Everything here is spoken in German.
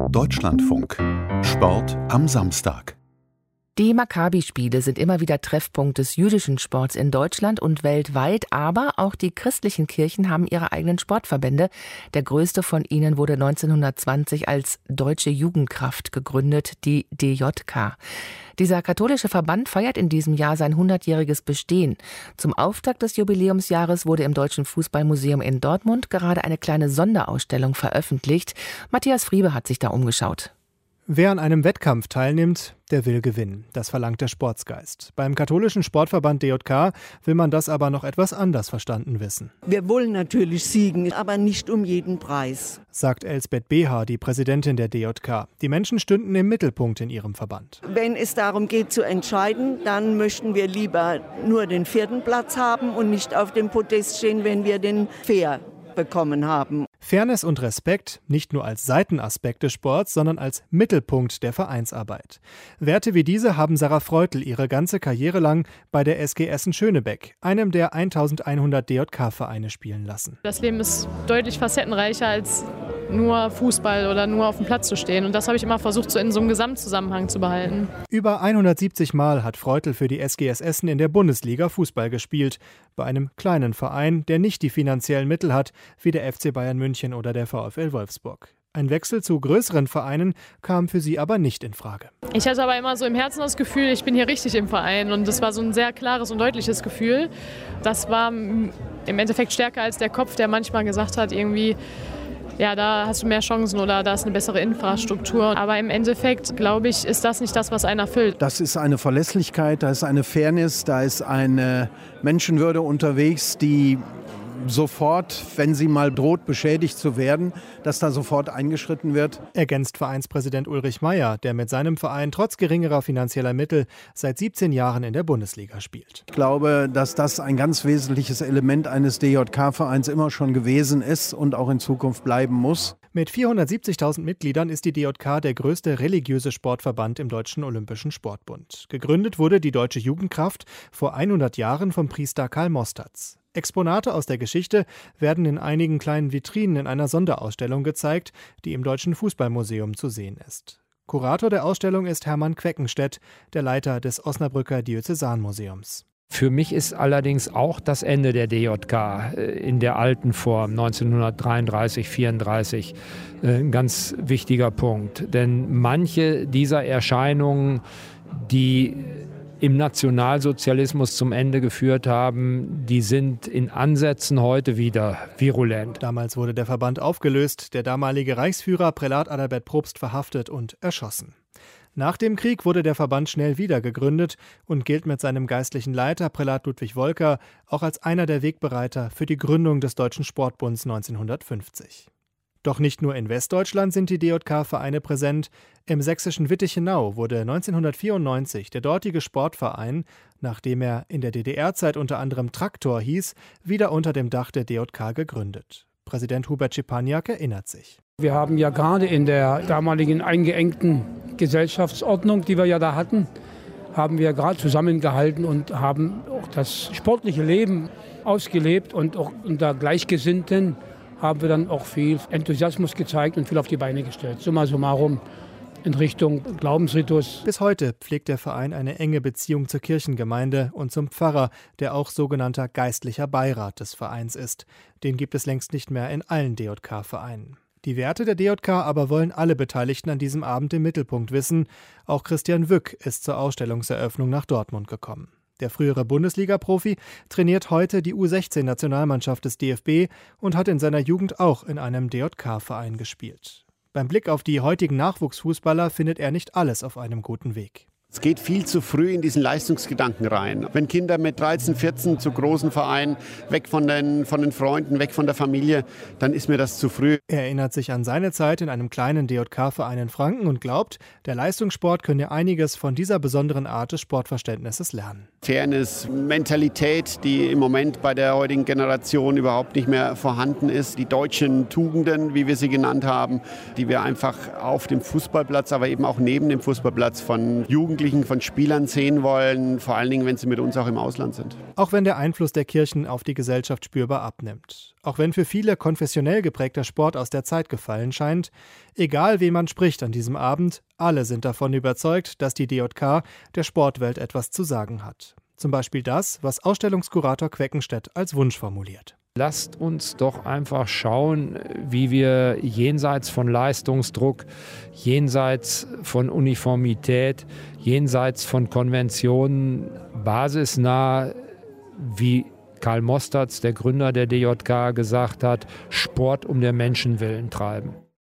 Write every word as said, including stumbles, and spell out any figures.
Deutschlandfunk. Sport am Samstag. Die Maccabi-Spiele sind immer wieder Treffpunkt des jüdischen Sports in Deutschland und weltweit, aber auch die christlichen Kirchen haben ihre eigenen Sportverbände. Der größte von ihnen wurde neunzehnhundertzwanzig als Deutsche Jugendkraft gegründet, die D J K. Dieser katholische Verband feiert in diesem Jahr sein hundertjähriges Bestehen. Zum Auftakt des Jubiläumsjahres wurde im Deutschen Fußballmuseum in Dortmund gerade eine kleine Sonderausstellung veröffentlicht. Matthias Friebe hat sich da umgeschaut. Wer an einem Wettkampf teilnimmt, der will gewinnen. Das verlangt der Sportsgeist. Beim katholischen Sportverband D J K will man das aber noch etwas anders verstanden wissen. Wir wollen natürlich siegen, aber nicht um jeden Preis, sagt Elsbeth Beha, die Präsidentin der D J K. Die Menschen stünden im Mittelpunkt in ihrem Verband. Wenn es darum geht zu entscheiden, dann möchten wir lieber nur den vierten Platz haben und nicht auf dem Podest stehen, wenn wir den Fair bekommen haben. Fairness und Respekt nicht nur als Seitenaspekt des Sports, sondern als Mittelpunkt der Vereinsarbeit. Werte wie diese haben Sarah Freutl ihre ganze Karriere lang bei der S G Essen-Schönebeck, einem der eintausendeinhundert D J K-Vereine, spielen lassen. Das Leben ist deutlich facettenreicher als nur Fußball oder nur auf dem Platz zu stehen. Und das habe ich immer versucht, so in so einem Gesamtzusammenhang zu behalten. Über hundertsiebzig Mal hat Freutl für die S G S Essen in der Bundesliga Fußball gespielt. Bei einem kleinen Verein, der nicht die finanziellen Mittel hat, wie der F C Bayern München oder der VfL Wolfsburg. Ein Wechsel zu größeren Vereinen kam für sie aber nicht in Frage. Ich hatte aber immer so im Herzen das Gefühl, ich bin hier richtig im Verein. Und das war so ein sehr klares und deutliches Gefühl. Das war im Endeffekt stärker als der Kopf, der manchmal gesagt hat, irgendwie, ja, da hast du mehr Chancen oder da ist eine bessere Infrastruktur. Aber im Endeffekt, glaube ich, ist das nicht das, was einen erfüllt. Das ist eine Verlässlichkeit, da ist eine Fairness, da ist eine Menschenwürde unterwegs, die sofort, wenn sie mal droht, beschädigt zu werden, dass da sofort eingeschritten wird. Ergänzt Vereinspräsident Ulrich Meyer, der mit seinem Verein trotz geringerer finanzieller Mittel seit siebzehn Jahren in der Bundesliga spielt. Ich glaube, dass das ein ganz wesentliches Element eines D J K-Vereins immer schon gewesen ist und auch in Zukunft bleiben muss. Mit vierhundertsiebzigtausend Mitgliedern ist die D J K der größte religiöse Sportverband im Deutschen Olympischen Sportbund. Gegründet wurde die Deutsche Jugendkraft vor hundert Jahren vom Priester Karl Mostatz. Exponate aus der Geschichte werden in einigen kleinen Vitrinen in einer Sonderausstellung gezeigt, die im Deutschen Fußballmuseum zu sehen ist. Kurator der Ausstellung ist Hermann Queckenstedt, der Leiter des Osnabrücker Diözesanmuseums. Für mich ist allerdings auch das Ende der D J K in der alten Form neunzehnhundertdreiunddreißig, vierunddreißig ein ganz wichtiger Punkt. Denn manche dieser Erscheinungen, die im Nationalsozialismus zum Ende geführt haben, die sind in Ansätzen heute wieder virulent. Damals wurde der Verband aufgelöst, der damalige Reichsführer Prälat Adalbert Probst verhaftet und erschossen. Nach dem Krieg wurde der Verband schnell wieder gegründet und gilt mit seinem geistlichen Leiter Prälat Ludwig Wolker auch als einer der Wegbereiter für die Gründung des Deutschen Sportbunds neunzehnhundertfünfzig. Doch nicht nur in Westdeutschland sind die D J K-Vereine präsent. Im sächsischen Wittichenau wurde neunzehnhundertvierundneunzig der dortige Sportverein, nachdem er in der D D R-Zeit unter anderem Traktor hieß, wieder unter dem Dach der D J K gegründet. Präsident Hubert Schipaniak erinnert sich. Wir haben ja gerade in der damaligen eingeengten Gesellschaftsordnung, die wir ja da hatten, haben wir gerade zusammengehalten und haben auch das sportliche Leben ausgelebt und auch unter Gleichgesinnten haben wir dann auch viel Enthusiasmus gezeigt und viel auf die Beine gestellt. Summa summarum in Richtung Glaubensritus. Bis heute pflegt der Verein eine enge Beziehung zur Kirchengemeinde und zum Pfarrer, der auch sogenannter geistlicher Beirat des Vereins ist. Den gibt es längst nicht mehr in allen D J K-Vereinen. Die Werte der D J K aber wollen alle Beteiligten an diesem Abend im Mittelpunkt wissen. Auch Christian Wück ist zur Ausstellungseröffnung nach Dortmund gekommen. Der frühere Bundesliga-Profi trainiert heute die U sechzehn Nationalmannschaft des D F B und hat in seiner Jugend auch in einem D J K-Verein gespielt. Beim Blick auf die heutigen Nachwuchsfußballer findet er nicht alles auf einem guten Weg. Es geht viel zu früh in diesen Leistungsgedanken rein. Wenn Kinder mit dreizehn, vierzehn zu großen Vereinen, weg von den, von den Freunden, weg von der Familie, dann ist mir das zu früh. Er erinnert sich an seine Zeit in einem kleinen D J K-Verein in Franken und glaubt, der Leistungssport könne einiges von dieser besonderen Art des Sportverständnisses lernen. Fairness, Mentalität, die im Moment bei der heutigen Generation überhaupt nicht mehr vorhanden ist. Die deutschen Tugenden, wie wir sie genannt haben, die wir einfach auf dem Fußballplatz, aber eben auch neben dem Fußballplatz von Jugendlichen Verwirklichen von Spielern sehen wollen, vor allen Dingen, wenn sie mit uns auch im Ausland sind. Auch wenn der Einfluss der Kirchen auf die Gesellschaft spürbar abnimmt. Auch wenn für viele konfessionell geprägter Sport aus der Zeit gefallen scheint. Egal, wen man spricht an diesem Abend, alle sind davon überzeugt, dass die D J K der Sportwelt etwas zu sagen hat. Zum Beispiel das, was Ausstellungskurator Queckenstedt als Wunsch formuliert. Lasst uns doch einfach schauen, wie wir jenseits von Leistungsdruck, jenseits von Uniformität, jenseits von Konventionen, basisnah, wie Karl Mosterz, der Gründer der D J K, gesagt hat, Sport um der Menschen willen treiben.